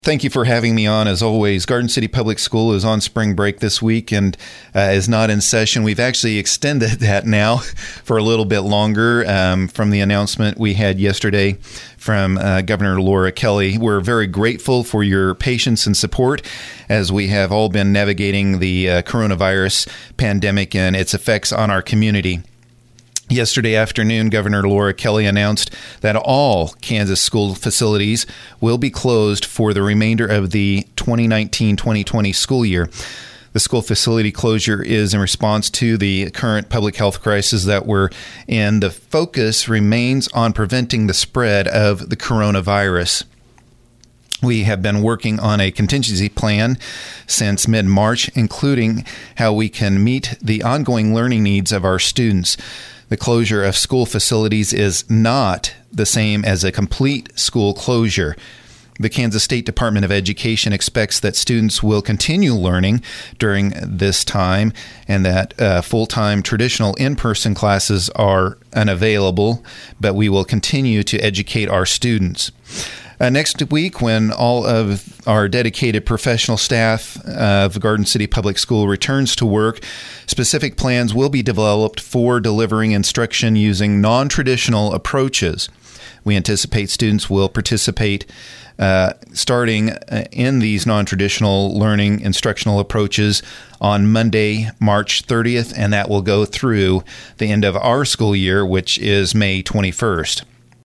Thank you for having me on. As always, Garden City Public School is on spring break this week and is not in session. We've actually extended that now for a little bit longer from the announcement we had yesterday from Governor Laura Kelly. We're very grateful for your patience and support as we have all been navigating the coronavirus pandemic and its effects on our community. Yesterday afternoon, Governor Laura Kelly announced that all Kansas school facilities will be closed for the remainder of the 2019-2020 school year. The school facility closure is in response to the current public health crisis that we're in. The focus remains on preventing the spread of the coronavirus. We have been working on a contingency plan since mid-March, including how we can meet the ongoing learning needs of our students. The closure of school facilities is not the same as a complete school closure. The Kansas State Department of Education expects that students will continue learning during this time and that full-time traditional in-person classes are unavailable, but we will continue to educate our students. Next week, when all of our dedicated professional staff of Garden City Public School returns to work, specific plans will be developed for delivering instruction using non-traditional approaches. We anticipate students will participate starting in these non-traditional learning instructional approaches on Monday, March 30th, and that will go through the end of our school year, which is May 21st.